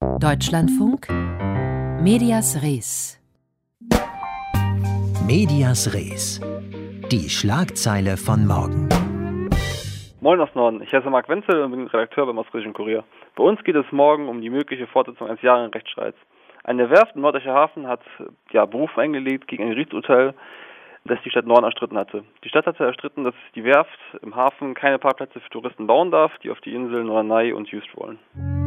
Deutschlandfunk Medias Res. Medias Res. Die Schlagzeile von morgen. Moin aus Norden, ich heiße Marc Wenzel und bin Redakteur beim Ostfriesischen Kurier. Bei uns geht es morgen um die mögliche Fortsetzung eines jahrelangen Rechtsstreits. Eine Werft im Norddeutscher Hafen hat Berufung eingelegt gegen ein Gerichtsurteil, das die Stadt Norden erstritten hatte. Die Stadt hatte erstritten, dass die Werft im Hafen keine Parkplätze für Touristen bauen darf, die auf die Inseln Norderney und Jüst wollen.